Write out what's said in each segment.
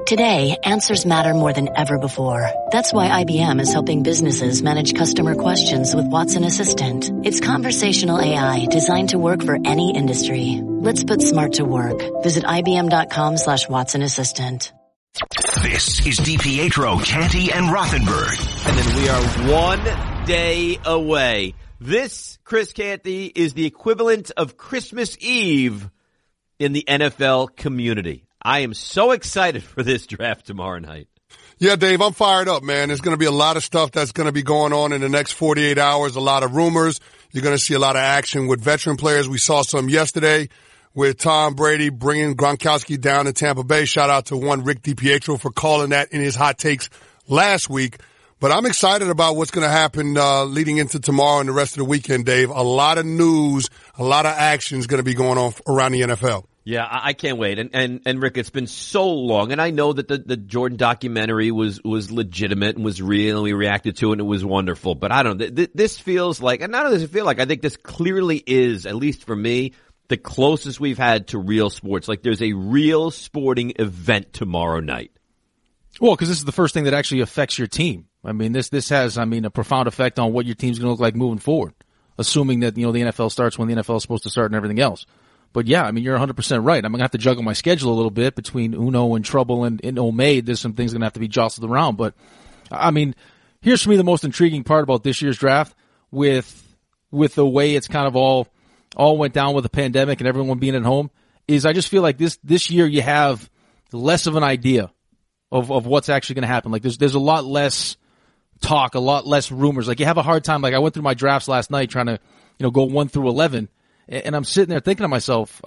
Today, answers matter more than ever before. That's why IBM is helping businesses manage customer questions with Watson Assistant. It's conversational AI designed to work for any industry. Let's put smart to work. Visit IBM.com/Watson Assistant. This is DiPietro, Canty, and Rothenberg. And then we are 1 day away. This, Chris Canty, is the equivalent of Christmas Eve in the NFL community. I am so excited for this draft tomorrow night. Yeah, Dave, I'm fired up, man. There's going to be a lot of stuff that's going to be going on in the next 48 hours, a lot of rumors. You're going to see a lot of action with veteran players. We saw some yesterday with Tom Brady bringing Gronkowski down to Tampa Bay. Shout out to one Rick DiPietro for calling that in his hot takes last week. But I'm excited about what's going to happen leading into tomorrow and the rest of the weekend, Dave. A lot of news, a lot of action is going to be going on around the NFL. Yeah, I can't wait. And Rick, it's been so long, and I know that the Jordan documentary was legitimate and was real, and we reacted to it, and it was wonderful. But I don't know. This feels like, and not only does it feel like, I think this clearly is, at least for me, the closest we've had to real sports. Like, there's a real sporting event tomorrow night. Well, because this is the first thing that actually affects your team. I mean, this has, a profound effect on what your team's going to look like moving forward, assuming that, the NFL starts when the NFL is supposed to start and everything else. But yeah, you're 100% right. I'm going to have to juggle my schedule a little bit between Uno and Trouble and Omaid. There's some things going to have to be jostled around. But, here's for me the most intriguing part about this year's draft with the way it's kind of all went down with the pandemic and everyone being at home is I just feel like this year you have less of an idea of what's actually going to happen. Like there's a lot less talk, a lot less rumors. Like you have a hard time. Like I went through my drafts last night trying to, go 1 through 11. And I'm sitting there thinking to myself,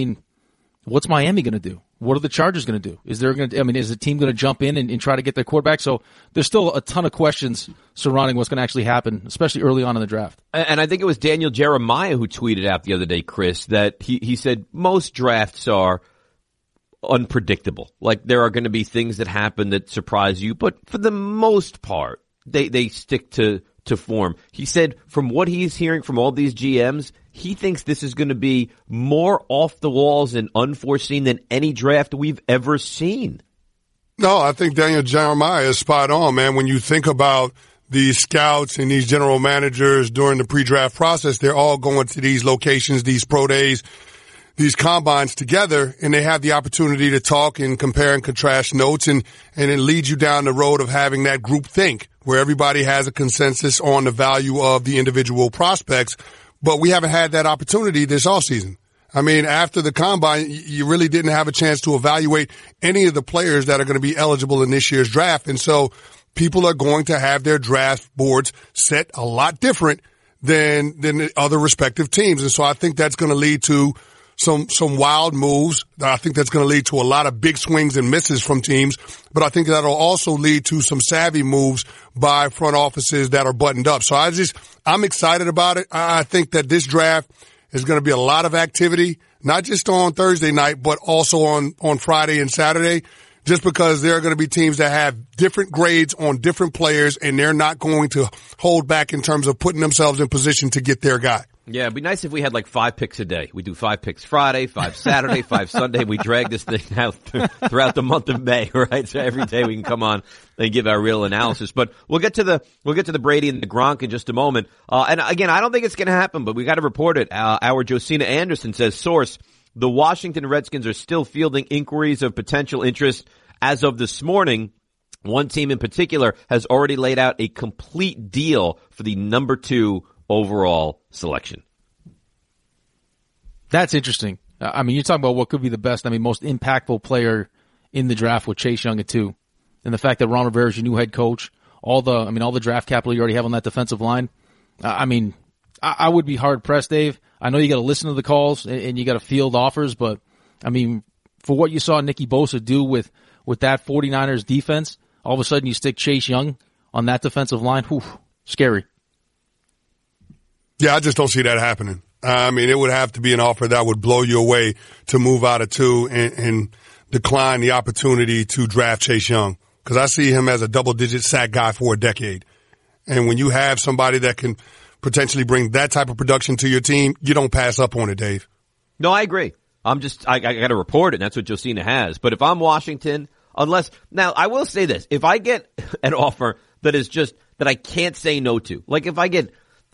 what's Miami going to do? What are the Chargers going to do? Is the team going to jump in and try to get their quarterback? So there's still a ton of questions surrounding what's going to actually happen, especially early on in the draft. And I think it was Daniel Jeremiah who tweeted out the other day, Chris, that he said most drafts are unpredictable. Like there are going to be things that happen that surprise you, but for the most part, they stick to form. He said from what he's hearing from all these GMs, he thinks this is going to be more off the walls and unforeseen than any draft we've ever seen. No, I think Daniel Jeremiah is spot on, man. When you think about these scouts and these general managers during the pre-draft process, they're all going to these locations, these pro days, these combines together, and they have the opportunity to talk and compare and contrast notes, and it leads you down the road of having that group think where everybody has a consensus on the value of the individual prospects. But we haven't had that opportunity this offseason. After the combine, you really didn't have a chance to evaluate any of the players that are going to be eligible in this year's draft. And so people are going to have their draft boards set a lot different than the other respective teams. And so I think that's going to lead to some wild moves. I think that's going to lead to a lot of big swings and misses from teams, but I think that'll also lead to some savvy moves by front offices that are buttoned up. So I'm excited about it. I think that this draft is going to be a lot of activity, not just on Thursday night, but also on Friday and Saturday, just because there are going to be teams that have different grades on different players, and they're not going to hold back in terms of putting themselves in position to get their guy. Yeah, it'd be nice if we had like 5 picks a day. We do 5 picks Friday, 5 Saturday, 5 Sunday. We drag this thing out throughout the month of May, right? So every day we can come on and give our real analysis. But we'll get to the Brady and the Gronk in just a moment. And again, I don't think it's going to happen, but we got to report it. Our Josina Anderson says, source, the Washington Redskins are still fielding inquiries of potential interest as of this morning. One team in particular has already laid out a complete deal for the number 2 overall selection. That's interesting. You're talking about what could be the best, most impactful player in the draft with Chase Young at 2. And the fact that Ron Rivera is your new head coach, all the draft capital you already have on that defensive line. I would be hard pressed, Dave. I know you got to listen to the calls and you got to field offers, but for what you saw Nicky Bosa do with that 49ers defense, all of a sudden you stick Chase Young on that defensive line. Whew, scary. Yeah, I just don't see that happening. It would have to be an offer that would blow you away to move out of 2 and decline the opportunity to draft Chase Young, because I see him as a double-digit sack guy for a decade. And when you have somebody that can potentially bring that type of production to your team, you don't pass up on it, Dave. No, I agree. I got to report it, and that's what Josina has. But if I'm Washington, Unless, now I will say this, if I get an offer that is just, that I can't say no to, like if I get,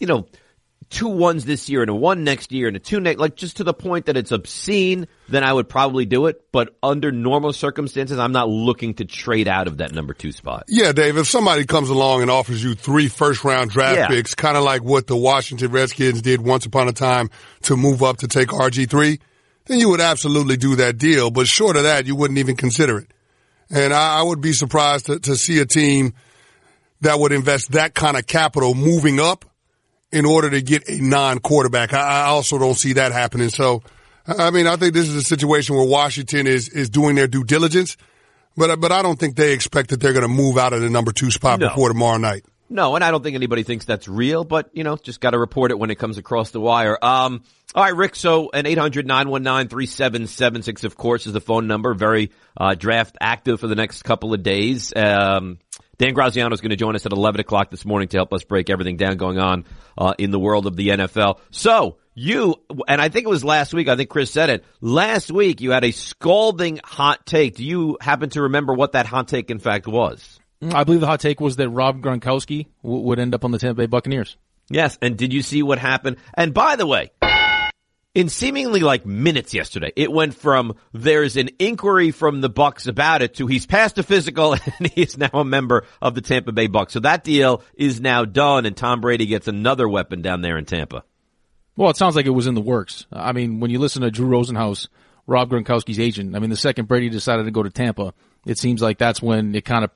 2 1s this year and a 1 next year and a 2 next, like just to the point that it's obscene, then I would probably do it. But under normal circumstances, I'm not looking to trade out of that number 2 spot. Yeah, Dave, if somebody comes along and offers you 3 first-round draft picks, kind of like what the Washington Redskins did once upon a time to move up to take RG3, then you would absolutely do that deal. But short of that, you wouldn't even consider it. And I would be surprised to see a team that would invest that kind of capital moving up in order to get a non-quarterback. I also don't see that happening. So, I think this is a situation where Washington is doing their due diligence, but I don't think they expect that they're going to move out of the number 2 spot before tomorrow night. No, and I don't think anybody thinks that's real, but, just got to report it when it comes across the wire. All right, Rick, so an 800-919-3776, of course, is the phone number. Very draft active for the next couple of days. Dan Graziano is going to join us at 11 o'clock this morning to help us break everything down going on in the world of the NFL. So and I think it was last week, I think Chris said it, last week you had a scalding hot take. Do you happen to remember what that hot take in fact was? I believe the hot take was that Rob Gronkowski would end up on the Tampa Bay Buccaneers. Yes, and did you see what happened? And by the way, in seemingly like minutes yesterday, it went from there's an inquiry from the Bucs about it to he's passed a physical and he is now a member of the Tampa Bay Bucs. So that deal is now done and Tom Brady gets another weapon down there in Tampa. Well, it sounds like it was in the works. When you listen to Drew Rosenhaus, Rob Gronkowski's agent, the second Brady decided to go to Tampa, it seems like that's when it kind of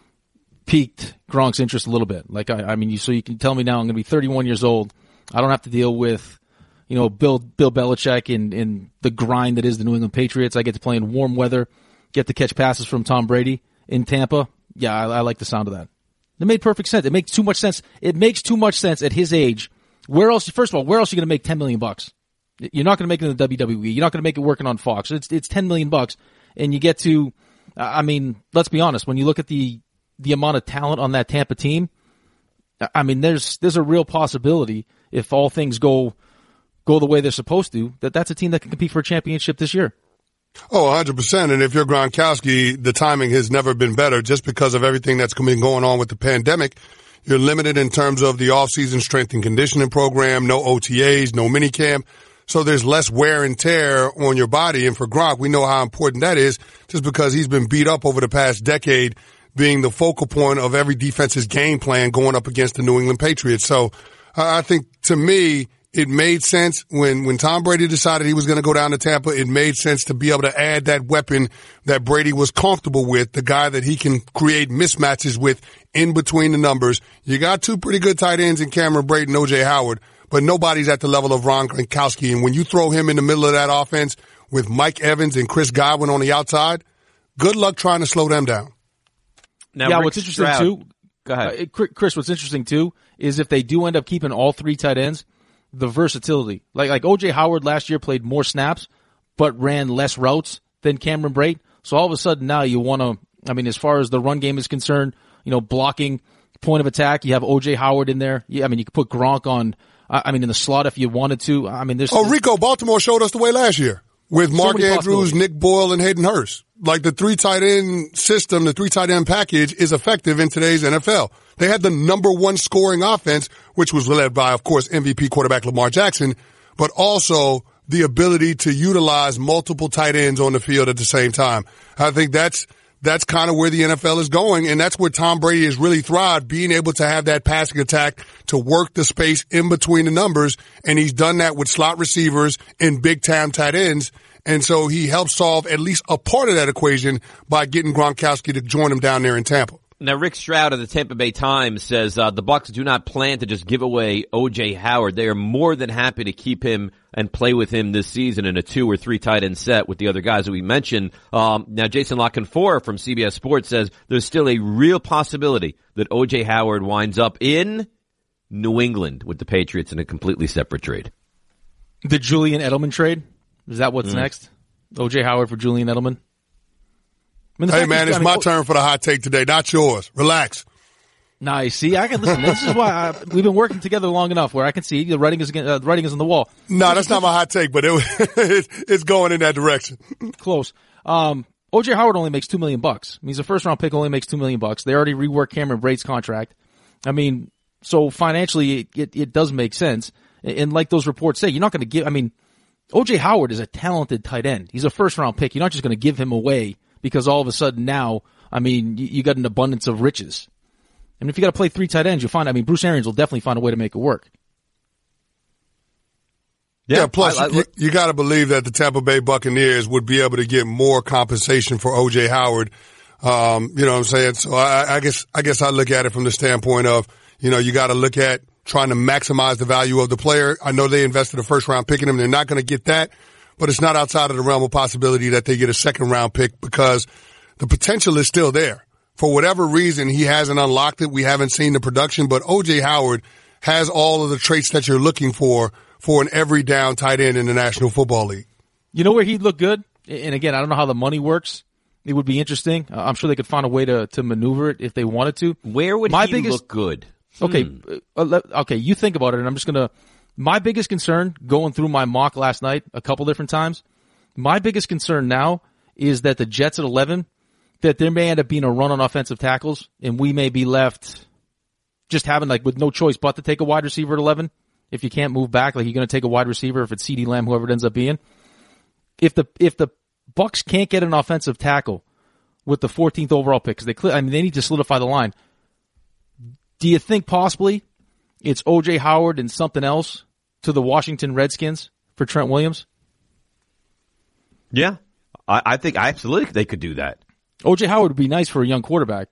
piqued Gronk's interest a little bit. So you can tell me now I'm going to be 31 years old. I don't have to deal with Bill Belichick and the grind that is the New England Patriots. I get to play in warm weather, get to catch passes from Tom Brady in Tampa. Yeah, I like the sound of that. It made perfect sense. It makes too much sense. It makes too much sense at his age. First of all, where else are you going to make $10 million? You're not going to make it in the WWE. You're not going to make it working on Fox. It's $10 million, and you get to, let's be honest. When you look at the amount of talent on that Tampa team, there's a real possibility if all things go the way they're supposed to, that's a team that can compete for a championship this year. Oh, 100%. And if you're Gronkowski, the timing has never been better just because of everything that's been going on with the pandemic. You're limited in terms of the off-season strength and conditioning program, no OTAs, no minicamp. So there's less wear and tear on your body. And for Gronk, we know how important that is just because he's been beat up over the past decade, being the focal point of every defense's game plan going up against the New England Patriots. So I think, to me, it made sense when Tom Brady decided he was going to go down to Tampa. It made sense to be able to add that weapon that Brady was comfortable with, the guy that he can create mismatches with in between the numbers. You got 2 pretty good tight ends in Cameron Brate and O.J. Howard, but nobody's at the level of Ron Gronkowski. And when you throw him in the middle of that offense with Mike Evans and Chris Godwin on the outside, good luck trying to slow them down. Now, yeah, Rick what's interesting Stroud, too, go ahead. Chris, what's interesting too is if they do end up keeping all 3 tight ends, the versatility. Like O.J. Howard last year played more snaps, but ran less routes than Cameron Brate. So all of a sudden now you want to, as far as the run game is concerned, blocking, point of attack, you have O.J. Howard in there. You could put Gronk on, in the slot if you wanted to. Rico, Baltimore showed us the way last year with Mark Andrews, Nick Boyle, and Hayden Hurst. Like the 3 tight end system, the 3 tight end package is effective in today's NFL. They had the number 1 scoring offense, which was led by, of course, MVP quarterback Lamar Jackson, but also the ability to utilize multiple tight ends on the field at the same time. I think that's kind of where the NFL is going, and that's where Tom Brady has really thrived, being able to have that passing attack to work the space in between the numbers, and he's done that with slot receivers and big-time tight ends. And so he helped solve at least a part of that equation by getting Gronkowski to join him down there in Tampa. Now, Rick Stroud of the Tampa Bay Times says the Bucs do not plan to just give away O.J. Howard. They are more than happy to keep him and play with him this season in a 2 or 3 tight end set with the other guys that we mentioned. Now, Jason La Canfora from CBS Sports says there's still a real possibility that O.J. Howard winds up in New England with the Patriots in a completely separate trade. The Julian Edelman trade? Is that what's next? O.J. Howard for Julian Edelman? Hey, man, it's my turn for the hot take today, not yours. Relax. Nice. See, I can listen. This is why we've been working together long enough where I can see the writing is on the wall. No, that's not my hot take, but it's going in that direction. Close. O.J. Howard only makes $2 million. I mean, he's a first-round pick, only makes $2 million. They already reworked Cameron Brate's contract. I mean, so financially, it does make sense. And like those reports say, you're not going to give, I mean, O.J. Howard is a talented tight end. He's a first-round pick. You're not just going to give him away because all of a sudden now, I mean, you got an abundance of riches. And if you got to play 3 tight ends, you'll find, I mean, Bruce Arians will definitely find a way to make it work. Yeah, plus you got to believe that the Tampa Bay Buccaneers would be able to get more compensation for O.J. Howard. You know what I'm saying? So I guess I look at it from the standpoint of, you got to look at trying to maximize the value of the player. I know they invested a first-round pick in him. They're not going to get that, but it's not outside of the realm of possibility that they get a second-round pick because the potential is still there. For whatever reason, he hasn't unlocked it. We haven't seen the production, but O.J. Howard has all of the traits that you're looking for an every down tight end in the National Football League. You know where he'd look good? And again, I don't know how the money works. It would be interesting. I'm sure they could find a way to maneuver it if they wanted to. Where would he look good? Okay, okay, you think about it, and I'm just going to – my biggest concern going through my mock last night a couple different times, my biggest concern now is that the Jets at 11, that there may end up being a run on offensive tackles, and we may be left just having, like, with no choice but to take a wide receiver at 11. If you can't move back, like you're going to take a wide receiver, if it's CeeDee Lamb, whoever it ends up being. If the Bucs can't get an offensive tackle with the 14th overall pick, because they need to solidify the line. Do you think possibly it's O.J. Howard and something else to the Washington Redskins for Trent Williams? Yeah, I think absolutely they could do that. O.J. Howard would be nice for a young quarterback.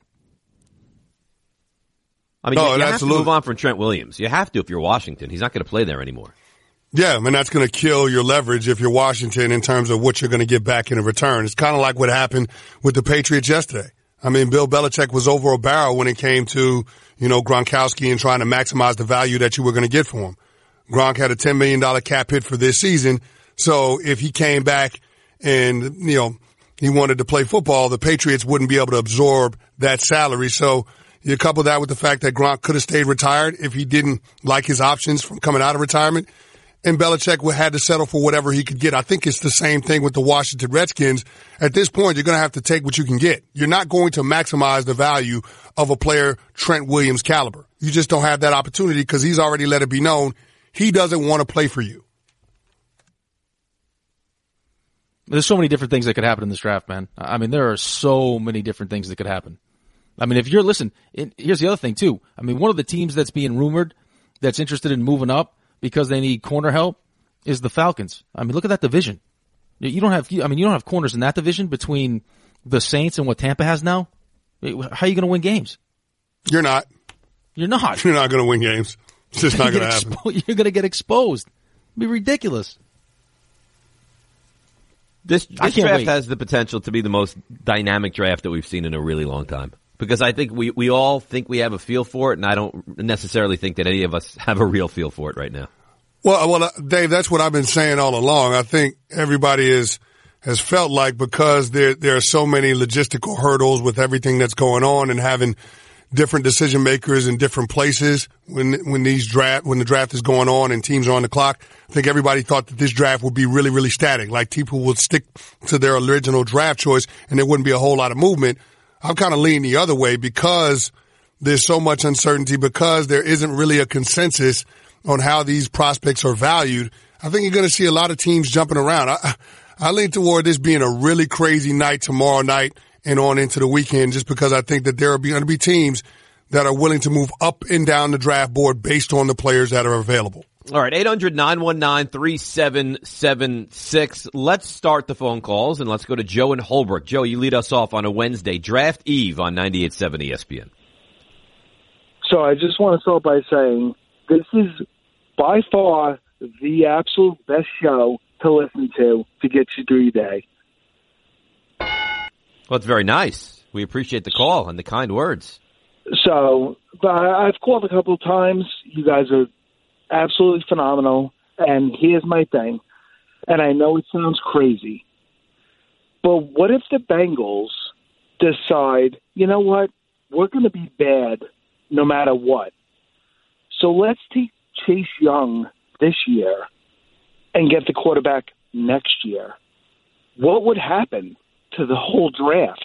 I mean, you have to move on from Trent Williams. You have to if you're Washington. He's not going to play there anymore. Yeah, I mean, that's going to kill your leverage if you're Washington in terms of what you're going to get back in a return. It's kind of like what happened with the Patriots yesterday. I mean, Bill Belichick was over a barrel when it came to, Gronkowski and trying to maximize the value that you were going to get for him. Gronk had a $10 million cap hit for this season. So if he came back and, he wanted to play football, the Patriots wouldn't be able to absorb that salary. So you couple that with the fact that Gronk could have stayed retired if he didn't like his options from coming out of retirement. And Belichick had to settle for whatever he could get. I think it's the same thing with the Washington Redskins. At this point, you're going to have to take what you can get. You're not going to maximize the value of a player Trent Williams caliber. You just don't have that opportunity because he's already let it be known he doesn't want to play for you. There's so many different things that could happen in this draft, man. I mean, there are so many different things that could happen. I mean, if you're, here's the other thing too. I mean, one of the teams that's being rumored that's interested in moving up because they need corner help is the Falcons. I mean, look at that division. You don't have corners in that division between the Saints and what Tampa has now. How are you going to win games? You're not. You're not. You're not going to win games. It's just not going to happen. You're going to get exposed. It'd be ridiculous. This draft has the potential to be the most dynamic draft that we've seen in a really long time. Because I think we all think we have a feel for it, and I don't necessarily think that any of us have a real feel for it right now. Well, Dave, that's what I've been saying all along. I think everybody has felt like because there are so many logistical hurdles with everything that's going on and having different decision makers in different places when the draft is going on and teams are on the clock. I think everybody thought that this draft would be really, really static. Like people would stick to their original draft choice and there wouldn't be a whole lot of movement. I'm kind of leaning the other way because there's so much uncertainty, because there isn't really a consensus on how these prospects are valued. I think you're going to see a lot of teams jumping around. I lean toward this being a really crazy night tomorrow night and on into the weekend, just because I think that there are going to be teams that are willing to move up and down the draft board based on the players that are available. All right, 800-919-3776. Let's start the phone calls, and let's go to Joe in Holbrook. Joe, you lead us off on a Wednesday, Draft Eve on 98.7 ESPN. So I just want to start by saying this is by far the absolute best show to listen to get you through your day. Well, it's very nice. We appreciate the call and the kind words. So I've called a couple of times. You guys are absolutely phenomenal. And here's my thing. And I know it sounds crazy, but what if the Bengals decide, you know what, we're going to be bad no matter what. So let's take Chase Young this year and get the quarterback next year. What would happen to to the whole draft.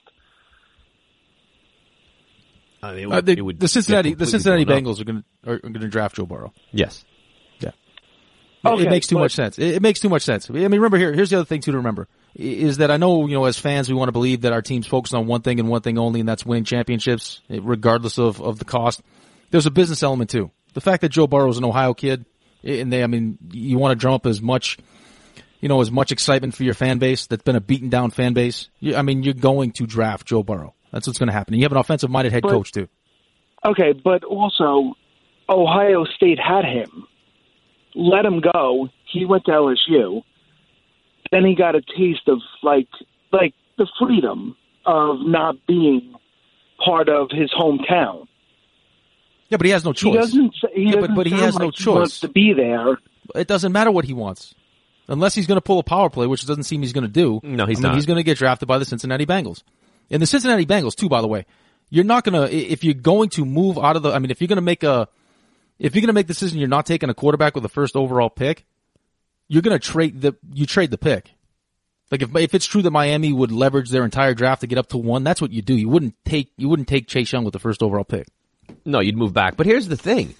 The Cincinnati Bengals are going to draft Joe Burrow. Yes. Yeah. Okay, it makes too much sense. It makes too much sense. I mean, remember here's the other thing too to remember is that I know, as fans we want to believe that our team's focused on one thing and one thing only, and that's winning championships, regardless of the cost. There's a business element too. The fact that Joe Burrow is an Ohio kid, and you want to drum up as much excitement for your fan base that's been a beaten down fan base. You're going to draft Joe Burrow. That's what's going to happen. And you have an offensive-minded head coach, too. Okay, but also, Ohio State had him. Let him go. He went to LSU. Then he got a taste of, like the freedom of not being part of his hometown. Yeah, but he has no choice. He has no choice. He wants to be there. It doesn't matter what he wants. Unless he's going to pull a power play, which it doesn't seem he's going to do. No, he's not. He's going to get drafted by the Cincinnati Bengals. And the Cincinnati Bengals, too, by the way, you're not going to, if you're going to move out of if you're going to make the decision you're not taking a quarterback with the first overall pick, you're going to trade the pick. Like if it's true that Miami would leverage their entire draft to get up to 1, that's what you do. You wouldn't take Chase Young with the first overall pick. No, you'd move back. But here's the thing.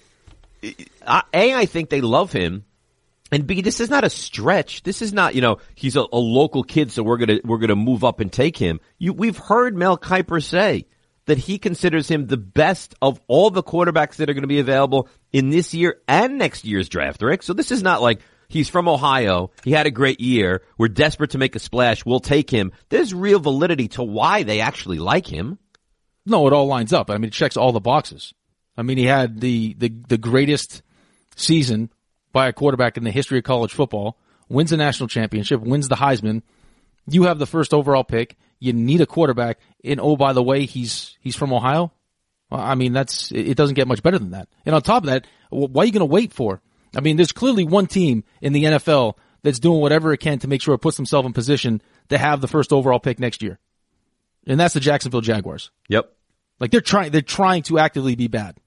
I think they love him. And B, this is not a stretch. This is not, he's a local kid, so we're gonna move up and take him. We've heard Mel Kiper say that he considers him the best of all the quarterbacks that are going to be available in this year and next year's draft, Rick. So this is not like he's from Ohio. He had a great year. We're desperate to make a splash. We'll take him. There's real validity to why they actually like him. No, it all lines up. It checks all the boxes. He had the greatest season by a quarterback in the history of college football, wins a national championship, wins the Heisman. You have the first overall pick. You need a quarterback. And oh, by the way, he's from Ohio. It doesn't get much better than that. And on top of that, what are you going to wait for? There's clearly one team in the NFL that's doing whatever it can to make sure it puts themselves in position to have the first overall pick next year. And that's the Jacksonville Jaguars. Yep. They're trying to actively be bad.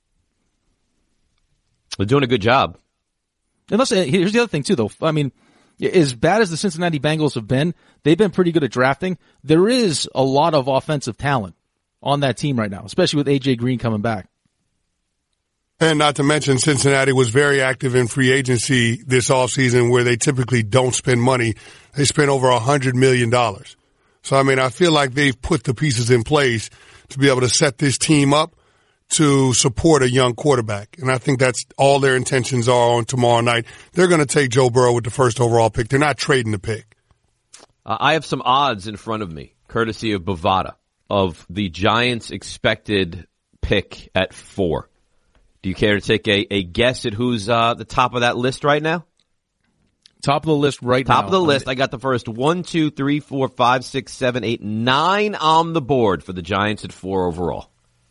They're doing a good job. Here's the other thing too, though. As bad as the Cincinnati Bengals have been, they've been pretty good at drafting. There is a lot of offensive talent on that team right now, especially with A.J. Green coming back. And not to mention, Cincinnati was very active in free agency this offseason where they typically don't spend money. They spent over $100 million. So, I feel like they've put the pieces in place to be able to set this team up to support a young quarterback. And I think that's all their intentions are on tomorrow night. They're going to take Joe Burrow with the first overall pick. They're not trading the pick. I have some odds in front of me, courtesy of Bovada, of the Giants' expected pick at 4. Do you care to take a guess at who's the top of that list right now? Top of the list right now. Top of the list. I got the first 1, 2, 3, 4, 5, 6, 7, 8, 9 on the board for the Giants at 4 overall.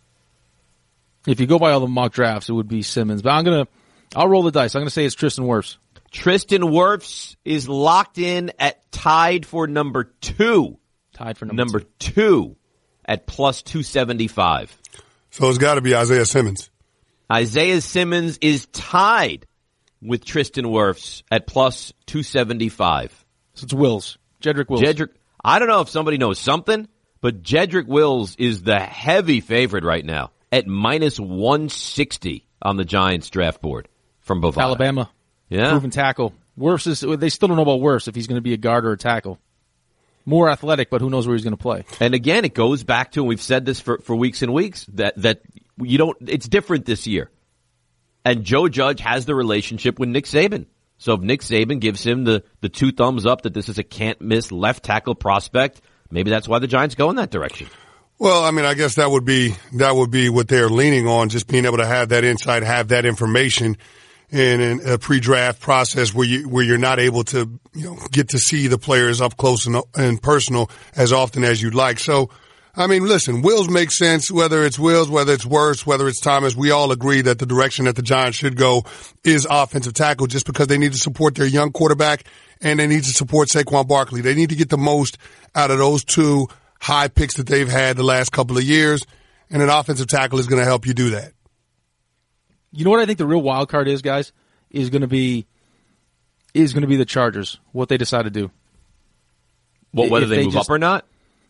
If you go by all the mock drafts, it would be Simmons. But I'll roll the dice. I'm going to say it's Tristan Wirfs. Tristan Wirfs is locked in at tied for number 2. Tied for number 2 at plus 275. So it's got to be Isaiah Simmons. Isaiah Simmons is tied with Tristan Wirfs at plus 275. So it's Wills. Jedrick Wills. I don't know if somebody knows something, but Jedrick Wills is the heavy favorite right now at minus 160 on the Giants draft board from Bovada. Alabama. Yeah. Proven tackle. They still don't know about Wirfs if he's going to be a guard or a tackle. More athletic, but who knows where he's going to play. And again, it goes back to, and we've said this for weeks and weeks, that it's different this year. And Joe Judge has the relationship with Nick Saban. So if Nick Saban gives him the 2 thumbs up that this is a can't miss left tackle prospect, maybe that's why the Giants go in that direction. Well, I guess that would be what they're leaning on, just being able to have that insight, have that information in a pre-draft process where you're not able to, get to see the players up close and personal as often as you'd like. So, listen, Wills makes sense, whether it's Wills, whether it's Wirfs, whether it's Thomas. We all agree that the direction that the Giants should go is offensive tackle just because they need to support their young quarterback and they need to support Saquon Barkley. They need to get the most out of those 2 high picks that they've had the last couple of years, and an offensive tackle is going to help you do that. You know what I think the real wild card is, guys? Is going to be the Chargers, what they decide to do. Whether they move up or not?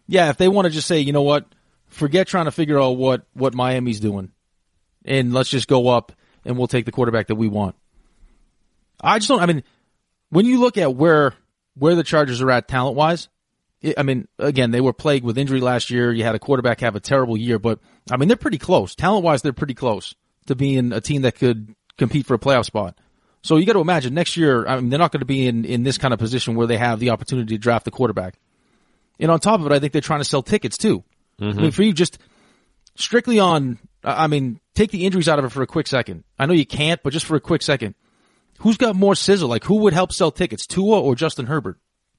Yeah, if they want to just say, you know what, forget trying to figure out what Miami's doing, and let's just go up and we'll take the quarterback that we want. I just don't. I mean, when you look at where the Chargers are at talent-wise, I mean, again, they were plagued with injury last year. You had a quarterback have a terrible year, but I mean, they're pretty close. Talent-wise, they're pretty close to being a team that could compete for a playoff spot. So you got to imagine next year, I mean, they're not going to be in this kind of position where they have the opportunity to draft the quarterback. And on top of it, I think they're trying to sell tickets too. Mm-hmm. I mean, for you, just strictly on, I mean, take the injuries out of it for a quick second. I know you can't, but just for a quick second. Who's got more sizzle? Like, who would help sell tickets, Tua or Justin Herbert?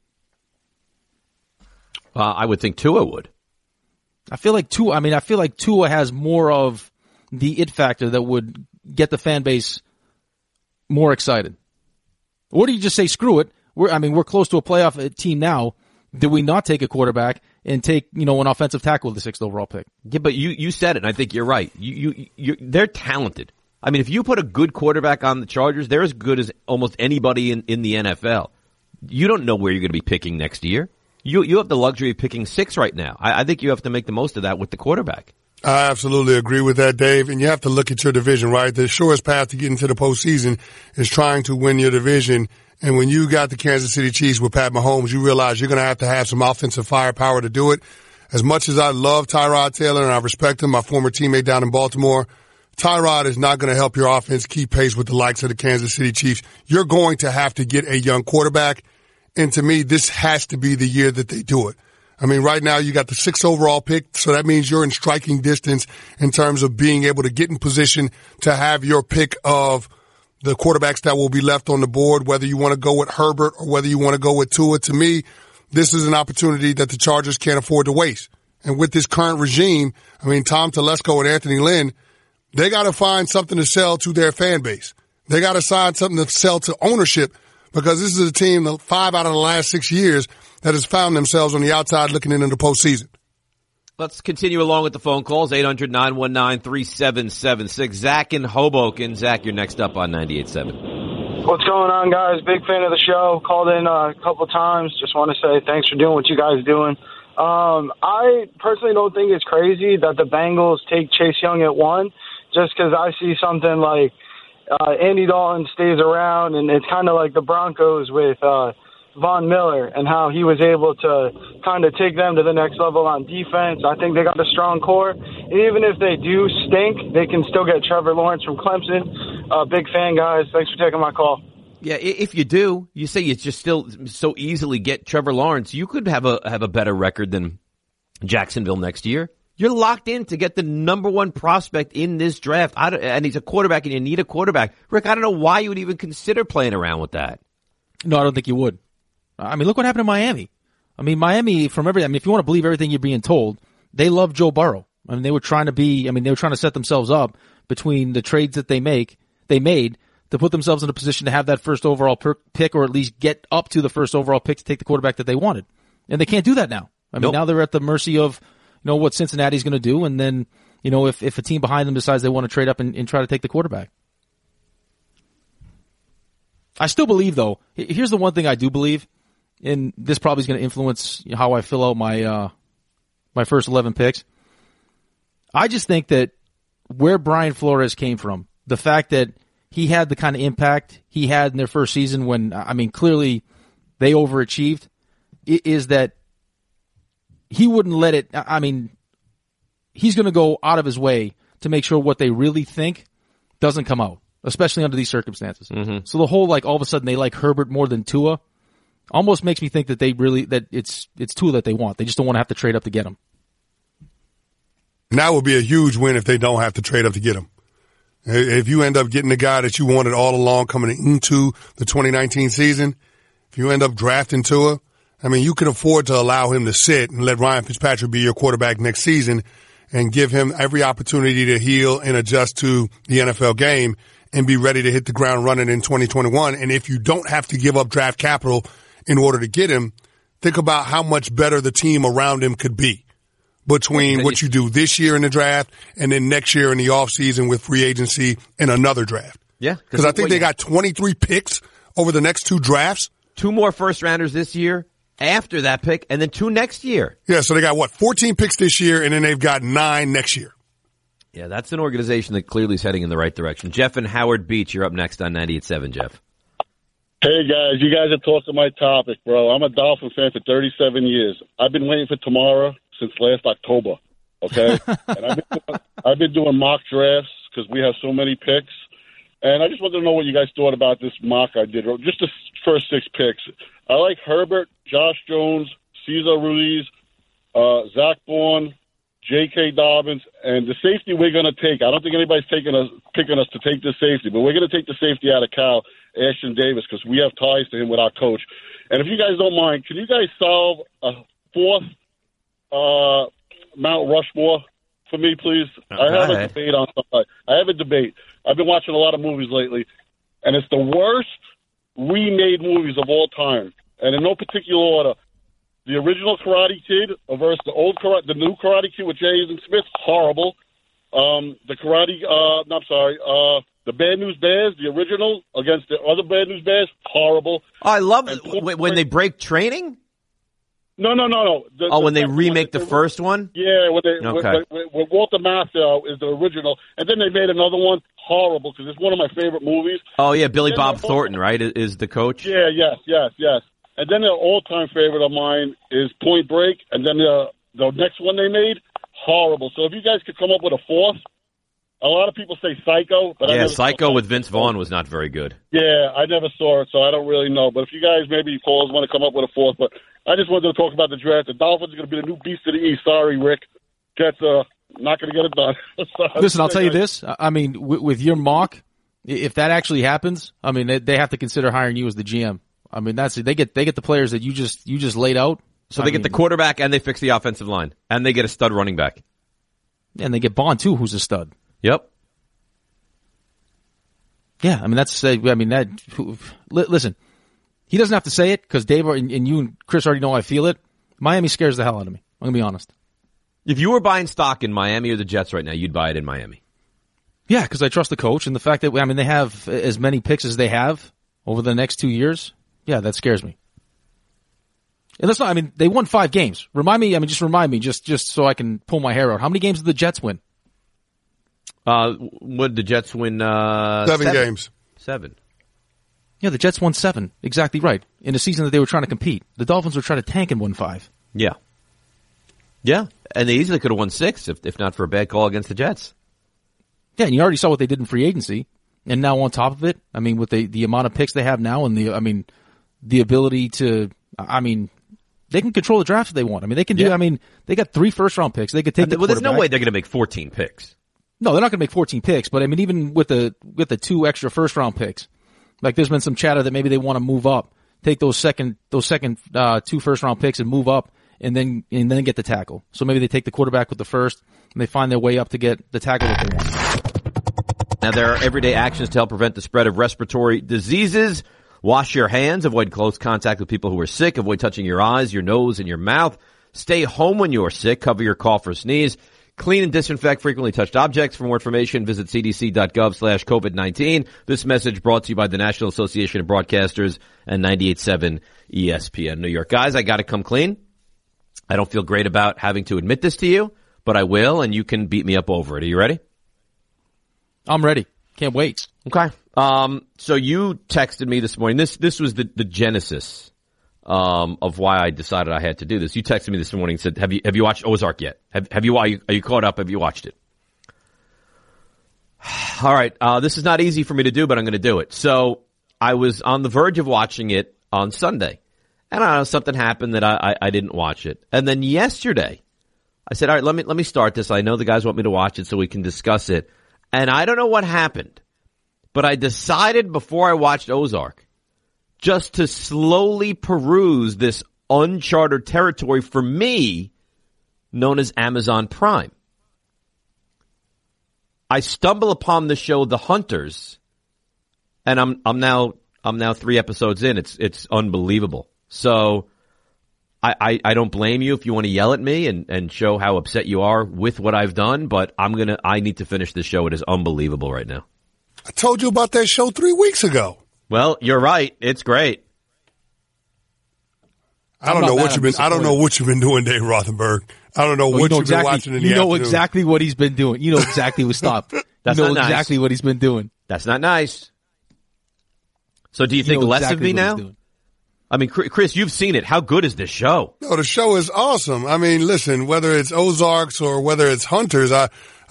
I would think Tua would. I feel like Tua has more of the it factor that would get the fan base more excited. Or do you just say, screw it? We're close to a playoff team now. Do we not take a quarterback and take, an offensive tackle with the 6th overall pick? Yeah, but you said it, and I think you're right. They're talented. I mean, if you put a good quarterback on the Chargers, they're as good as almost anybody in the NFL. You don't know where you're going to be picking next year. You have the luxury of picking 6 right now. I think you have to make the most of that with the quarterback. I absolutely agree with that, Dave. And you have to look at your division, right? The surest path to get into the postseason is trying to win your division. And when you got the Kansas City Chiefs with Pat Mahomes, you realize you're going to have some offensive firepower to do it. As much as I love Tyrod Taylor and I respect him, my former teammate down in Baltimore, Tyrod is not going to help your offense keep pace with the likes of the Kansas City Chiefs. You're going to have to get a young quarterback. And to me, this has to be the year that they do it. I mean, right now you got the 6th overall pick, so that means you're in striking distance in terms of being able to get in position to have your pick of the quarterbacks that will be left on the board, whether you want to go with Herbert or whether you want to go with Tua. To me, this is an opportunity that the Chargers can't afford to waste. And with this current regime, I mean, Tom Telesco and Anthony Lynn, they got to find something to sell to their fan base. They got to find something to sell to ownership, because this is a team that 5 out of the last 6 years that has found themselves on the outside looking into the postseason. Let's continue along with the phone calls. 800-919-3776. Zach in Hoboken. Zach, you're next up on 98.7. What's going on, guys? Big fan of the show. Called in a couple times. Just want to say thanks for doing what you guys are doing. I personally don't think it's crazy that the Bengals take Chase Young at 1, just because I see something like Andy Dalton stays around, and it's kind of like the Broncos with Von Miller and how he was able to kind of take them to the next level on defense. I think they got a strong core. And even if they do stink, they can still get Trevor Lawrence from Clemson. Big fan, guys. Thanks for taking my call. Yeah, if you do, you say you just still so easily get Trevor Lawrence, you could have a better record than Jacksonville next year. You're locked in to get the number 1 prospect in this draft, and he's a quarterback, and you need a quarterback. Rick, I don't know why you would even consider playing around with that. No, I don't think you would. I mean, look what happened to Miami. I mean, Miami, if you want to believe everything you're being told, they love Joe Burrow. I mean, they were trying to set themselves up between the trades that they made to put themselves in a position to have that 1st overall pick, or at least get up to the 1st overall pick to take the quarterback that they wanted. And they can't do that now. I mean, now they're at the mercy of, what Cincinnati's going to do, and then, if a team behind them decides they want to trade up and try to take the quarterback. I still believe, though, here's the one thing I do believe, and this probably is going to influence how I fill out my first 11 picks. I just think that where Brian Flores came from, the fact that he had the kind of impact he had in their first season when, clearly they overachieved, is that he wouldn't let it, he's going to go out of his way to make sure what they really think doesn't come out, especially under these circumstances. Mm-hmm. So the whole, all of a sudden they like Herbert more than Tua almost makes me think that that it's Tua that they want. They just don't want to have to trade up to get him. And that would be a huge win if they don't have to trade up to get him. If you end up getting the guy that you wanted all along coming into the 2019 season, if you end up drafting Tua, you can afford to allow him to sit and let Ryan Fitzpatrick be your quarterback next season and give him every opportunity to heal and adjust to the NFL game and be ready to hit the ground running in 2021. And if you don't have to give up draft capital in order to get him, think about how much better the team around him could be between what you do this year in the draft and then next year in the offseason with free agency and another draft. Yeah. Because I think they got 23 picks over the next 2 drafts. 2 more first-rounders this year, after that pick, and then 2 next year. Yeah, so they got, 14 picks this year, and then they've got 9 next year. Yeah, that's an organization that clearly is heading in the right direction. Jeff and Howard Beach, you're up next on 98.7, Jeff. Hey, guys, you guys have talked to my topic, bro. I'm a Dolphin fan for 37 years. I've been waiting for tomorrow since last October, okay? And I've been doing mock drafts because we have so many picks. And I just wanted to know what you guys thought about this mock I did, just the first 6 picks. I like Herbert, Josh Jones, Cesar Ruiz, Zach Bourne, J.K. Dobbins, and the safety we're going to take. I don't think anybody's picking us to take the safety, but we're going to take the safety out of Cal, Ashton Davis, because we have ties to him with our coach. And if you guys don't mind, can you guys solve a 4th Mount Rushmore for me, please? I have a debate on something. I have a debate. I've been watching a lot of movies lately, and it's the worst remade movies of all time. And in no particular order, the original Karate Kid versus the new Karate Kid with Jason Smith, horrible. The Bad News Bears, the original, against the other Bad News Bears, horrible. Oh, I love it. When they break training? No. When they remake the first one? Yeah, when Walter Matthau is the original, and then they made another one, horrible, because it's one of my favorite movies. Oh, yeah, Billy Bob Thornton, right, is the coach? Yeah, yes. And then the all-time favorite of mine is Point Break, and then the next one they made, horrible. So if you guys could come up with a 4th, a lot of people say Psycho. But Psycho with Vince Vaughn was not very good. Yeah, I never saw it, so I don't really know. But if you guys, maybe callers, want to come up with a 4th, but I just wanted to talk about the draft. The Dolphins are going to be the new beast of the East. Sorry, Rick. Jets not going to get it done. Listen, I'll tell you this. I mean, with your mock, if that actually happens, I mean, they have to consider hiring you as the GM. I mean, they get the players that you just laid out. So they get the quarterback and they fix the offensive line and they get a stud running back. And they get Bond too, who's a stud. Yep. Yeah, I mean listen, he doesn't have to say it because Dave and you and Chris already know I feel it. Miami scares the hell out of me. I'm gonna be honest. If you were buying stock in Miami or the Jets right now, you'd buy it in Miami. Yeah, because I trust the coach and the fact that they have as many picks as they have over the next 2 years. Yeah, that scares me. And let's not, they won 5 games. Remind me, just so I can pull my hair out. How many games did the Jets win? Would the Jets win, 7 games. 7. Yeah, the Jets won 7. Exactly right. In a season that they were trying to compete. The Dolphins were trying to tank and won 5. Yeah. Yeah. And they easily could have won 6 if not for a bad call against the Jets. Yeah, and you already saw what they did in free agency. And now on top of it, with the amount of picks they have now and the ability to, they can control the draft if they want. They can do, they got 3 first-round picks. They could take the quarterback. There's no way they're going to make 14 picks. No, they're not going to make 14 picks, but even with the 2 extra first-round picks, there's been some chatter that maybe they want to move up, take those second 2 first-round picks and move up and then get the tackle. So maybe they take the quarterback with the first and they find their way up to get the tackle that they want. Now, there are everyday actions to help prevent the spread of respiratory diseases. Wash your hands. Avoid close contact with people who are sick. Avoid touching your eyes, your nose, and your mouth. Stay home when you are sick. Cover your cough or sneeze. Clean and disinfect frequently touched objects. For more information, visit cdc.gov/COVID-19. This message brought to you by the National Association of Broadcasters and 98.7 ESPN New York. Guys, I got to come clean. I don't feel great about having to admit this to you, but I will, and you can beat me up over it. Are you ready? I'm ready. Can't wait. Okay. So you texted me this morning. This was the genesis of why I decided I had to do this. You texted me this morning and said, "Have you watched Ozark yet? Are you caught up? Have you watched it?" All right. This is not easy for me to do, but I'm going to do it. So I was on the verge of watching it on Sunday, and I don't know, something happened that I didn't watch it. And then yesterday, I said, "All right, let me start this. I know the guys want me to watch it so we can discuss it." And I don't know what happened, but I decided before I watched Ozark just to slowly peruse this uncharted territory for me known as Amazon Prime. I stumble upon the show The Hunters, and I'm now 3 episodes in. It's unbelievable. So I don't blame you if you want to yell at me and show how upset you are with what I've done, but I need to finish this show. It is unbelievable right now. I told you about that show 3 weeks ago. Well, you're right. It's great. I don't know what you've been doing, Dave Rothenberg. I don't know what you've been watching in the afternoon. You know exactly what he's been doing. You know exactly what stop. That's you know not nice. exactly what he's been doing. That's not nice. So do you think less of me now? I mean, Chris, you've seen it. How good is this show? No, the show is awesome. I mean, listen, whether it's Ozarks or whether it's Hunters, I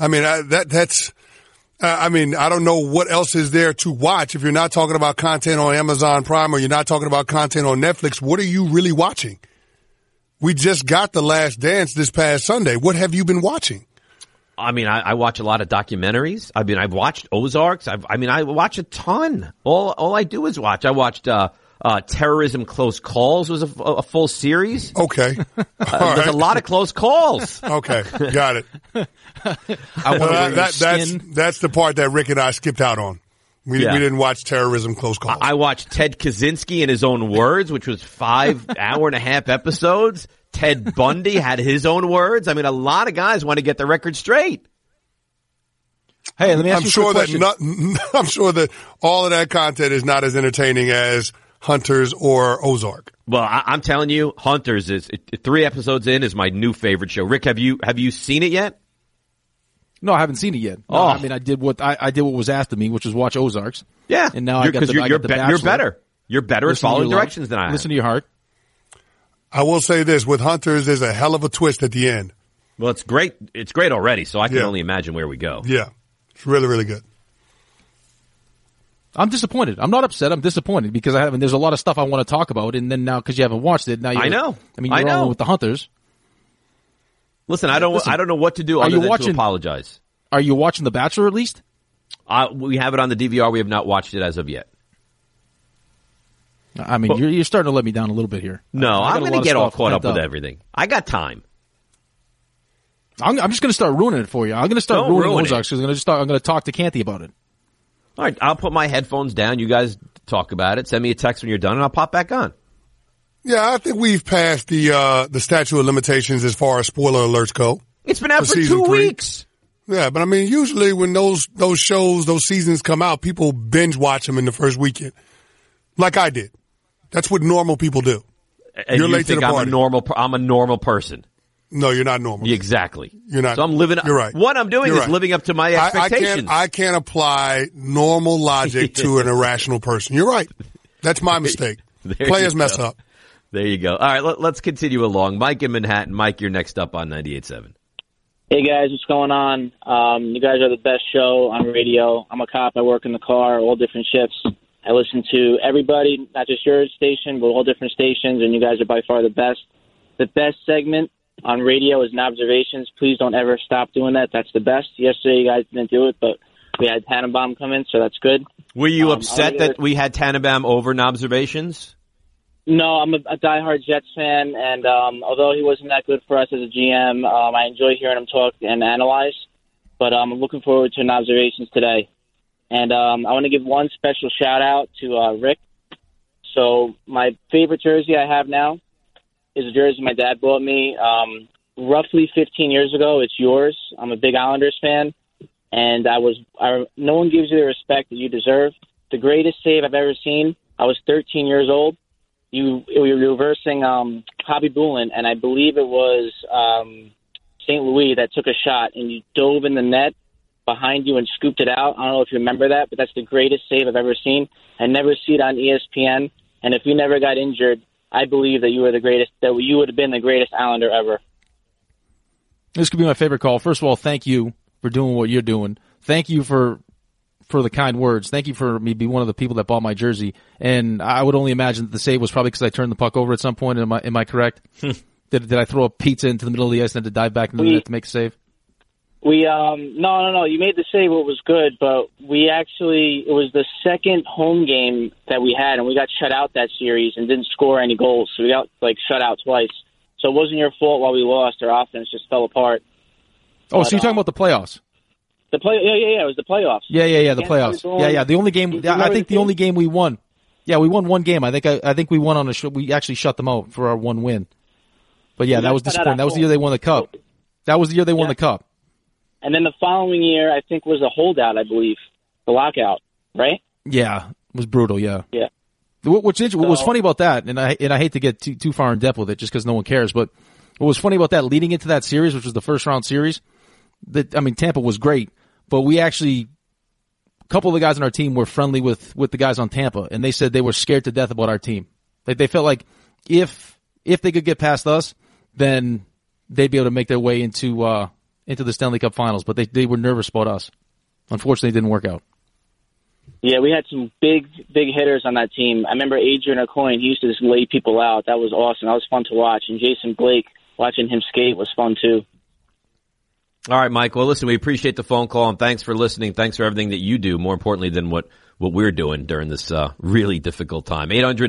don't know what else is there to watch. If you're not talking about content on Amazon Prime or you're not talking about content on Netflix, what are you really watching? We just got The Last Dance this past Sunday. What have you been watching? I mean, I watch a lot of documentaries. I mean, I've watched Ozarks. I watch a ton. All I do is watch. I watched Terrorism Close Calls was a full series. Okay. There's a lot of close calls. Okay. Got it. That's the part that Rick and I skipped out on. We didn't watch Terrorism Close Calls. I watched Ted Kaczynski in his own words, which was 5 hour-and-a-half episodes. Ted Bundy had his own words. I mean, a lot of guys want to get the record straight. Hey, let me ask you a question. I'm sure that all of that content is not as entertaining as Hunters or Ozark. Well, I'm telling you, Hunters is 3 episodes in is my new favorite show. Rick, have you seen it yet? No, I haven't seen it yet. No, I mean, I did what was asked of me, which was watch Ozarks. Yeah, and now you're better. You're better at following directions than I am. Listen to your heart. I will say this: with Hunters, there's a hell of a twist at the end. Well, it's great. It's great already, so I can only imagine where we go. Yeah, it's really, really good. I'm disappointed. I'm not upset. I'm disappointed because there's a lot of stuff I want to talk about, and then now because you haven't watched it, now you're. I know. I mean, you're on with the Hunters. Listen, I don't know what to do other than to apologize. Are you watching The Bachelor at least? We have it on the DVR. We have not watched it as of yet. I mean, you're starting to let me down a little bit here. No, I'm going to get all caught up with everything. I got time. I'm just going to start ruining it for you. I'm going to start ruining Ozarks because I'm going to talk to Canty about it. All right, I'll put my headphones down. You guys talk about it. Send me a text when you're done, and I'll pop back on. Yeah, I think we've passed the statute of limitations as far as spoiler alerts go. It's been out for 2 weeks. Yeah, but I mean, usually when those shows, those seasons come out, people binge watch them in the first weekend, like I did. That's what normal people do. And you're late to the party. I'm a normal person. No, you're not normal. Exactly. You're not. So I'm living. You're right. What I'm doing is living up to my expectations. I can't apply normal logic to an irrational person. You're right. That's my mistake. Players mess up. There you go. All right, let's continue along. Mike in Manhattan. Mike, you're next up on 98.7. Hey guys, what's going on? You guys are the best show on radio. I'm a cop. I work in the car, all different shifts. I listen to everybody, not just your station, but all different stations, and you guys are by far the best. The best segment on radio is Observations. Please don't ever stop doing that. That's the best. Yesterday you guys didn't do it, but we had Tannenbaum come in, so that's good. Were you upset that we had Tannenbaum over Observations? No, I'm a diehard Jets fan, and although he wasn't that good for us as a GM, I enjoy hearing him talk and analyze. But I'm looking forward to Observations today. And I want to give one special shout-out to Rick. So my favorite jersey I have now is a jersey my dad bought me roughly 15 years ago. It's yours. I'm a big Islanders fan, and no one gives you the respect that you deserve. The greatest save I've ever seen, I was 13 years old. You were reversing Bobby Boulin, and I believe it was St. Louis that took a shot, and you dove in the net behind you and scooped it out. I don't know if you remember that, but that's the greatest save I've ever seen. I never see it on ESPN, and if you never got injured, I believe that you were the greatest, that you would have been the greatest Islander ever. This could be my favorite call. First of all, thank you for doing what you're doing. Thank you for the kind words. Thank you for me being one of the people that bought my jersey. And I would only imagine that the save was probably because I turned the puck over at some point. Am I correct? Did I throw a pizza into the middle of the ice and had to dive back into the net to make a save? No. You made the save. It was good, but it was the second home game that we had, and we got shut out that series and didn't score any goals. So we got shut out twice. So it wasn't your fault while we lost. Our offense just fell apart. Oh, so you're talking about the playoffs? Yeah, it was the playoffs. Yeah, the playoffs. Yeah, the only game. I think the only game we won. Yeah, we won one game. I think we won on a. We actually shut them out for our one win. But yeah, that was disappointing. That was the year they won the cup. That was the year they won the cup. And then the following year, I think, was a holdout. I believe the lockout, right? Yeah, it was brutal. Yeah. Yeah. What was funny about that, and I hate to get too far in depth with it just because no one cares, but what was funny about that leading into that series, which was the first round series, Tampa was great, but we actually, a couple of the guys on our team were friendly with the guys on Tampa, and they said they were scared to death about our team. Like they felt like if they could get past us, then they'd be able to make their way into the Stanley Cup Finals, but they were nervous about us. Unfortunately, it didn't work out. Yeah, we had some big hitters on that team. I remember Adrian Aucoin. He used to just lay people out. That was awesome. That was fun to watch. And Jason Blake, watching him skate was fun too. All right, Mike. Well, listen, we appreciate the phone call, and thanks for listening. Thanks for everything that you do, more importantly than what we're doing during this really difficult time.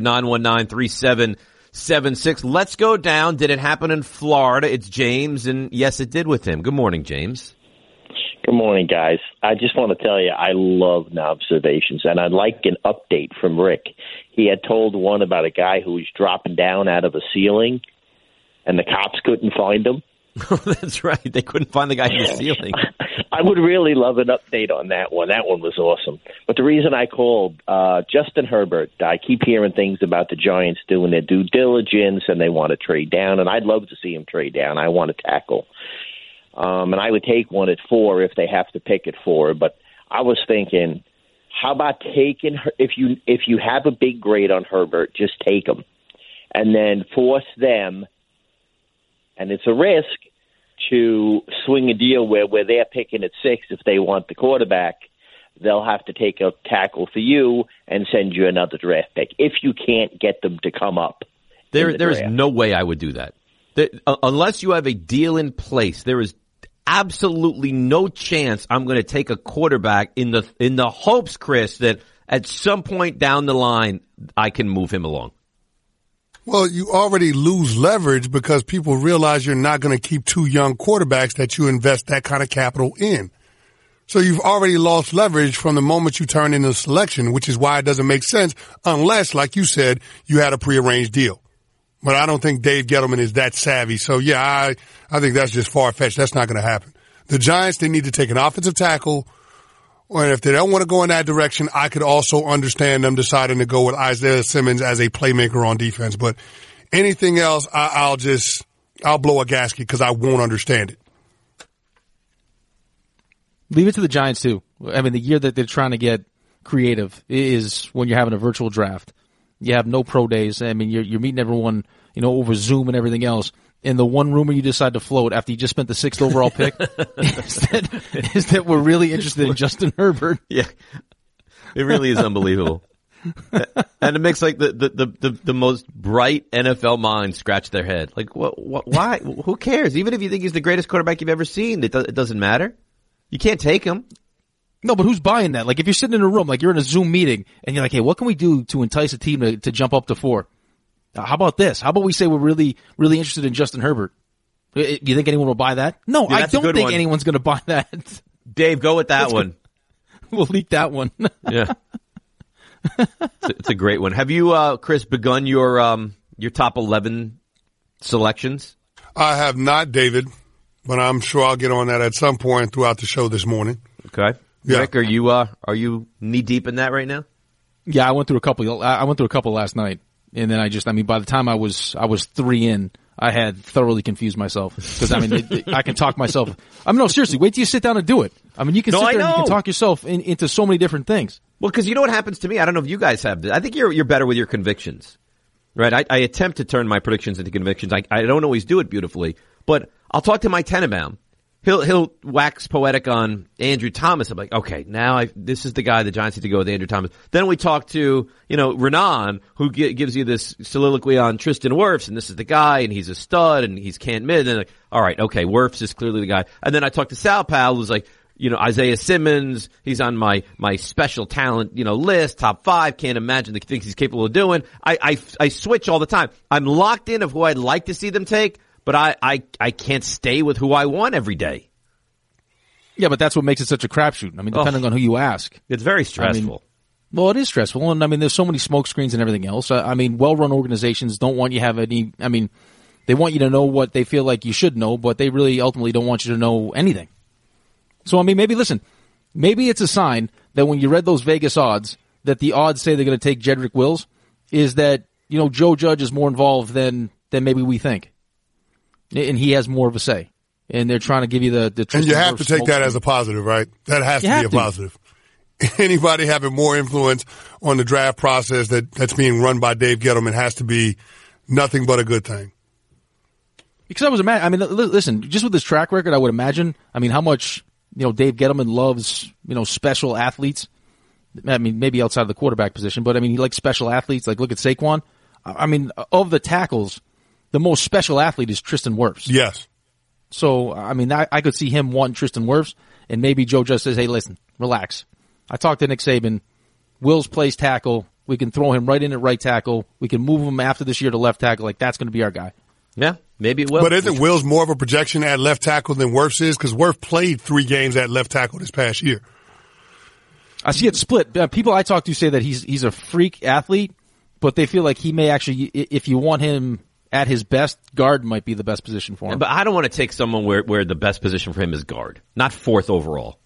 800-919-3776. Let's go down. Did it happen in Florida? It's James, and yes, it did with him. Good morning, James. Good morning, guys. I just want to tell you I love Observations, and I'd like an update from Rick. He had told one about a guy who was dropping down out of a ceiling, and the cops couldn't find him. Oh, that's right. They couldn't find the guy in the ceiling. I would really love an update on that one. That one was awesome. But the reason I called, Justin Herbert, I keep hearing things about the Giants doing their due diligence, and they want to trade down, and I'd love to see him trade down. I want to tackle. And I would take one at 4 if they have to pick at 4. But I was thinking, how about taking if you have a big grade on Herbert, just take him, and then force them. And it's a risk to swing a deal where they're picking at 6 if they want the quarterback. They'll have to take a tackle for you and send you another draft pick if you can't get them to come up. There is no way I would do that. Unless you have a deal in place, there is absolutely no chance I'm going to take a quarterback in the hopes, Chris, that at some point down the line I can move him along. Well, you already lose leverage because people realize you're not going to keep 2 young quarterbacks that you invest that kind of capital in. So you've already lost leverage from the moment you turn in the selection, which is why it doesn't make sense unless, like you said, you had a prearranged deal. But I don't think Dave Gettleman is that savvy. So, yeah, I think that's just far-fetched. That's not going to happen. The Giants, they need to take an offensive tackle. And if they don't want to go in that direction, I could also understand them deciding to go with Isaiah Simmons as a playmaker on defense. But anything else, I'll blow a gasket because I won't understand it. Leave it to the Giants, too. I mean, the year that they're trying to get creative is when you're having a virtual draft. You have no pro days. I mean, you're meeting everyone, over Zoom and everything else. And the one rumor you decide to float after you just spent the 6th overall pick is that we're really interested in Justin Herbert. Yeah, it really is unbelievable. And it makes like the most bright NFL minds scratch their head. Like, why? Who cares? Even if you think he's the greatest quarterback you've ever seen, it doesn't matter. You can't take him. No, but who's buying that? Like, if you're sitting in a room, like you're in a Zoom meeting, and you're like, hey, what can we do to entice a team to jump up to 4? How about this? How about we say we're really, really interested in Justin Herbert? You think anyone will buy that? No, I don't think anyone's going to buy that. Dave, go with that one. We'll leak that one. Yeah. It's a great one. Have you, Chris, begun your top 11 selections? I have not, David, but I'm sure I'll get on that at some point throughout the show this morning. Okay. Yeah. Rick, are you knee deep in that right now? Yeah, I went through a couple last night. And then by the time I was 3 in, I had thoroughly confused myself. Because, I can talk myself. No, seriously, wait till you sit down and do it. You can sit there and you can talk yourself into so many different things. Well, because you know what happens to me? I don't know if you guys have this. I think you're better with your convictions. Right? I attempt to turn my predictions into convictions. I don't always do it beautifully. But I'll talk to Mike Tenenbaum. He'll wax poetic on Andrew Thomas. I'm like, okay, now this is the guy the Giants need to go with, Andrew Thomas. Then we talk to, Renan, who gives you this soliloquy on Tristan Wirfs, and this is the guy, and he's a stud, and he's can't mid. And then like, all right, okay, Wirfs is clearly the guy. And then I talk to Sal Pal, who's like, Isaiah Simmons, he's on my special talent, list, top 5, can't imagine the things he's capable of doing. I switch all the time. I'm locked in of who I'd like to see them take. But I can't stay with who I want every day. Yeah, but that's what makes it such a crapshoot. Depending on who you ask. It's very stressful. Well, it is stressful. And there's so many smoke screens and everything else. Well-run organizations don't want you to have any, they want you to know what they feel like you should know, but they really ultimately don't want you to know anything. So, maybe it's a sign that when you read those Vegas odds, that the odds say they're going to take Jedrick Wills, is that, Joe Judge is more involved than maybe we think. And he has more of a say. And they're trying to give you the and you have to take that as a positive, right? That has to be a positive. Anybody having more influence on the draft process that's being run by Dave Gettleman has to be nothing but a good thing. Because listen, just with his track record, I would imagine, how much, Dave Gettleman loves, special athletes. Maybe outside of the quarterback position, but he likes special athletes. Like, look at Saquon. Of the tackles, the most special athlete is Tristan Wirfs. Yes. So, I could see him wanting Tristan Wirfs, and maybe Joe just says, hey, listen, relax. I talked to Nick Saban. Wills plays tackle. We can throw him right in at right tackle. We can move him after this year to left tackle. Like, that's going to be our guy. Yeah, maybe it will. But isn't Wills more of a projection at left tackle than Wirfs is? Because Wirfs played 3 games at left tackle this past year. I see it split. People I talk to say that he's a freak athlete, but they feel like he may actually, if you want him at his best, guard might be the best position for him. But I don't want to take someone where the best position for him is guard, not 4th overall.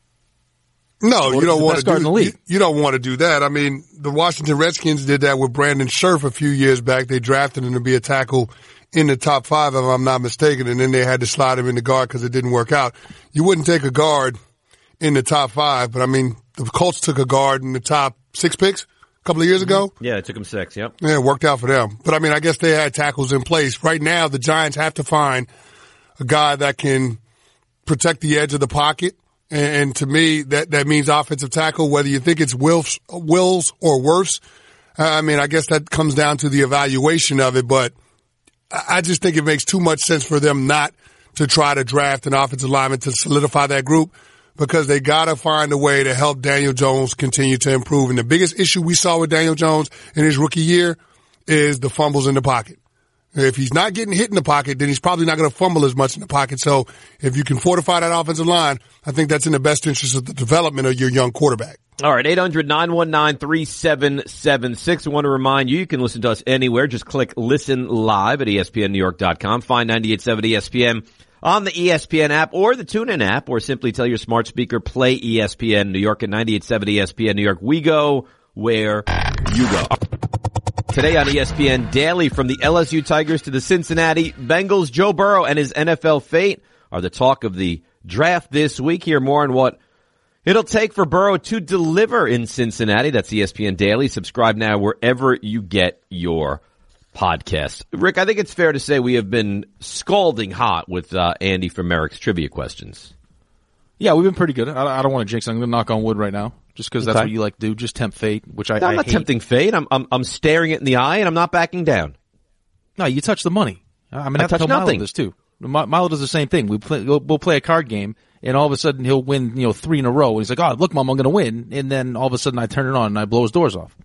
No, you don't want to do. You don't want to do that. The Washington Redskins did that with Brandon Scherf a few years back. They drafted him to be a tackle in the top 5, if I'm not mistaken, and then they had to slide him in the guard because it didn't work out. You wouldn't take a guard in the top 5, but the Colts took a guard in the top 6 picks a couple of years ago. Yeah, it took them 6. Yep. Yeah, it worked out for them. But I guess they had tackles in place. Right now, the Giants have to find a guy that can protect the edge of the pocket. And to me, that means offensive tackle, whether you think it's Wills or Wirfs. I guess that comes down to the evaluation of it, but I just think it makes too much sense for them not to try to draft an offensive lineman to solidify that group, because they got to find a way to help Daniel Jones continue to improve. And the biggest issue we saw with Daniel Jones in his rookie year is the fumbles in the pocket. If he's not getting hit in the pocket, then he's probably not going to fumble as much in the pocket. So if you can fortify that offensive line, I think that's in the best interest of the development of your young quarterback. All right, 800-919-3776. I want to remind you can listen to us anywhere. Just click Listen Live at ESPNNewYork.com. Find 98.7 ESPN on the ESPN app or the TuneIn app, or simply tell your smart speaker, play ESPN New York at 98.7 ESPN New York. We go where you go. Today on ESPN Daily, from the LSU Tigers to the Cincinnati Bengals, Joe Burrow and his NFL fate are the talk of the draft this week. Hear more on what it'll take for Burrow to deliver in Cincinnati. That's ESPN Daily. Subscribe now wherever you get your podcasts. Rick, I think it's fair to say we have been scalding hot with Andy from Merrick's trivia questions. Yeah, we've been pretty good. I don't want to jinx it. I'm going to knock on wood right now, just because that's what you like to do. Just tempt fate, which I I'm not hate. Tempting fate. I'm staring it in the eye, and I'm not backing down. No, you touch the money. I'm going to have to tell Milo this, too. Milo does the same thing. We'll play a card game, and all of a sudden he'll win 3 in a row. And he's like, oh, look, Mom, I'm going to win. And then all of a sudden I turn it on, and I blow his doors off.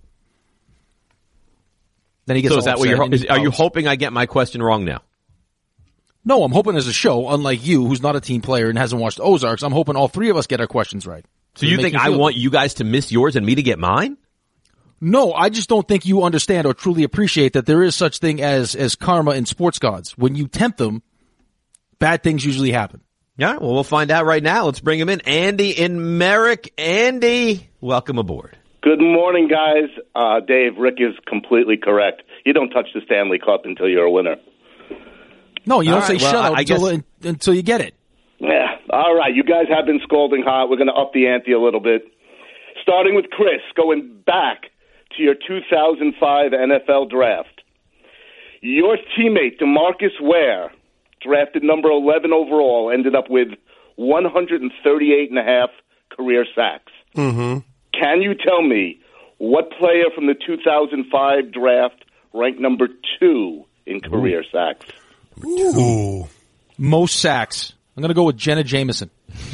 Then he gets so is that what are you hoping I get my question wrong now? No, I'm hoping as a show, unlike you, who's not a team player and hasn't watched Ozarks, I'm hoping all 3 of us get our questions right. So you think I want you guys to miss yours and me to get mine? No, I just don't think you understand or truly appreciate that there is such thing as karma in sports gods. When you tempt them, bad things usually happen. Yeah, well, we'll find out right now. Let's bring him in. Andy in Merrick. Andy, welcome aboard. Good morning, guys. Dave, Rick is completely correct. You don't touch the Stanley Cup until you're a winner. No, you don't say shut up until you get it. Yeah. All right. You guys have been scalding hot. We're going to up the ante a little bit. Starting with Chris, going back to your 2005 NFL draft. Your teammate, DeMarcus Ware, drafted number 11 overall, ended up with 138.5 career sacks. Mm-hmm. Can you tell me what player from the 2005 draft ranked number 2 in career sacks? Ooh. Most sacks. I'm going to go with Jenna Jameson.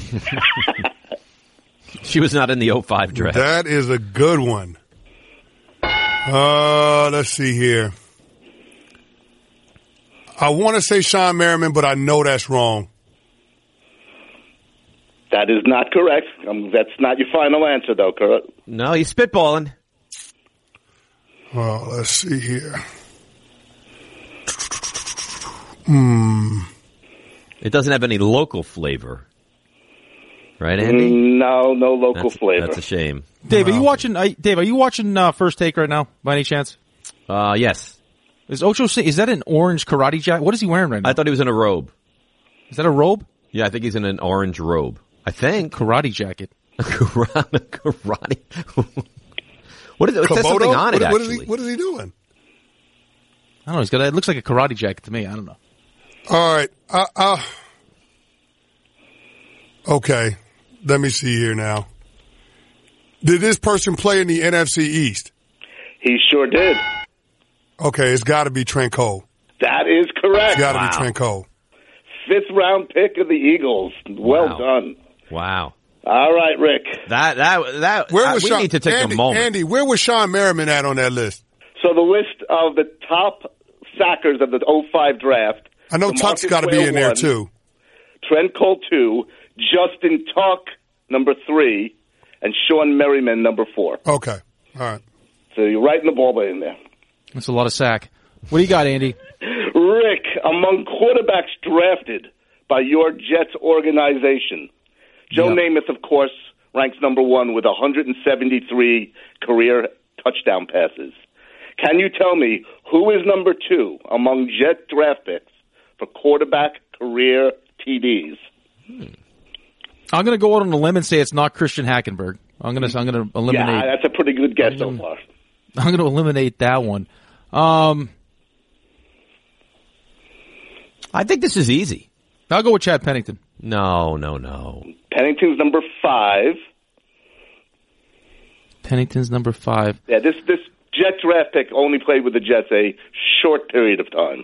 She was not in the 05 draft. That is a good one. Let's see here. I want to say Sean Merriman, but I know that's wrong. That is not correct. That's not your final answer, though, Kurt. No, he's spitballing. Well, let's see here. It doesn't have any local flavor. Right, Andy? No local flavor. That's a shame. Dave, are you watching First Take right now, by any chance? Yes. Is Ocho, is that an orange karate jacket? What is he wearing right now? I thought he was in a robe. Is that a robe? Yeah, I think he's in an orange robe. I think. Karate jacket. Karate. What is it? It says something on it, actually. What is he doing? I don't know. It looks like a karate jacket to me. I don't know. All right. Okay. Let me see here now. Did this person play in the NFC East? He sure did. Okay, it's got to be Trent Cole. That is correct. It's got to be Trent Cole. 5th round pick of the Eagles. Well done. Wow. All right, Rick. We need to take a moment. Andy, where was Sean Merriman at on that list? So the list of the top sackers of the 05 draft. I know Tuck's got to be in there, too. Trent Cole, 2. Justin Tuck, number 3. And Sean Merriman, number 4. Okay. All right. So you're right in the ball in there. That's a lot of sack. What do you got, Andy? Rick, among quarterbacks drafted by your Jets organization, Joe Namath, of course, ranks number 1 with 173 career touchdown passes. Can you tell me who is number 2 among Jet draft picks for quarterback career TDs? I'm going to go out on a limb and say it's not Christian Hackenberg. I'm going to eliminate. Yeah, that's a pretty good guess so far. I'm going to eliminate that one. I think this is easy. I'll go with Chad Pennington. No. Pennington's number 5. Pennington's number 5. Yeah, this Jet draft pick only played with the Jets a short period of time.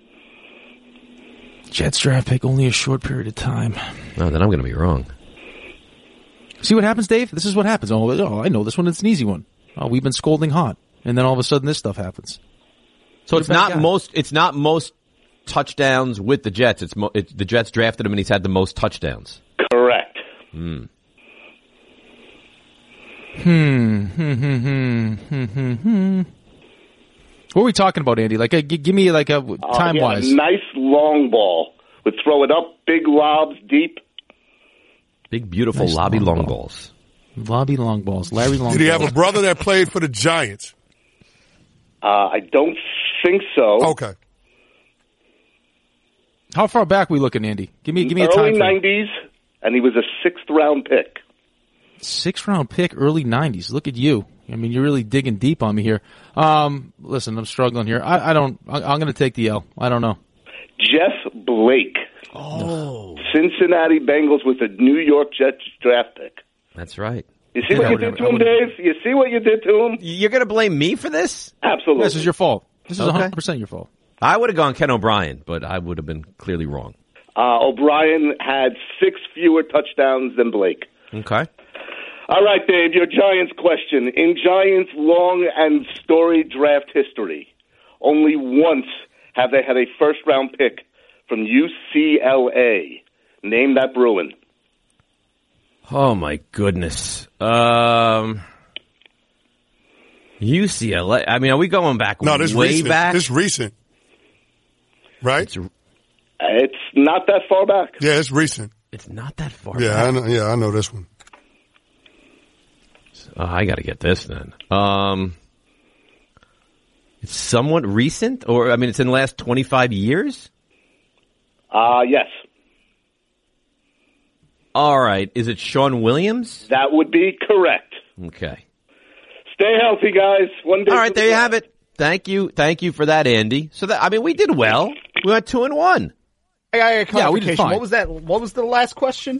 Jets draft pick only a short period of time. No, then I'm going to be wrong. See what happens, Dave? This is what happens. Oh, I know this one. It's an easy one. Oh, we've been scolding hot, and then all of a sudden this stuff happens. So it's not most touchdowns with the Jets. It's the Jets drafted him, and he's had the most touchdowns. Correct. What are we talking about, Andy? Like, give me like a time wise. Nice long ball. Would throw it up, big lobs, deep. Big, beautiful nice lobby long balls. Lobby long balls. Larry long balls. Did he have a brother that played for the Giants? I don't think so. Okay. How far back are we looking, Andy? Give me a time frame. Early 90s, and he was a 6th round pick. 6th round pick, early 90s. Look at you. I mean, you're really digging deep on me here. Listen, I'm struggling here. I'm going to take the L. I don't know. Jeff Blake. Oh. Cincinnati Bengals with a New York Jets draft pick. That's right. You see what you did to him, Dave? You see what you did to him? You're going to blame me for this? Absolutely. This is your fault. This is 100% your fault. I would have gone Ken O'Brien, but I would have been clearly wrong. O'Brien had 6 fewer touchdowns than Blake. Okay. All right, Dave, your Giants question. In Giants' long and storied draft history, only once have they had a first-round pick from UCLA. Name that Bruin. Oh, my goodness. UCLA. I mean, are we going back way back? This recent. Right? It's not that far back. Yeah, it's recent. It's not that far back. Yeah, I know this one. I got to get this then. It's somewhat recent, or I mean, it's in the last 25 years. Yes. All right. Is it Sean Williams? That would be correct. Okay. Stay healthy, guys. One day. All right, there you have it. Thank you for that, Andy. So we did well. We went 2-1. I got a clarification. Yeah, we did fine. What was that? What was the last question?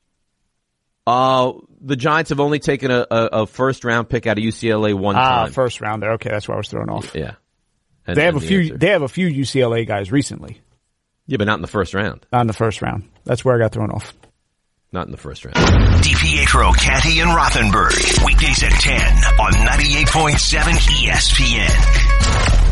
The Giants have only taken a first round pick out of UCLA one time. First rounder. Okay, that's why I was thrown off. Yeah. They have a few UCLA guys recently. Yeah, but not in the first round. Not in the first round. That's where I got thrown off. Not in the first round. DiPietro, Canty, and Rothenberg. Weekdays at 10 on 98.7 ESPN.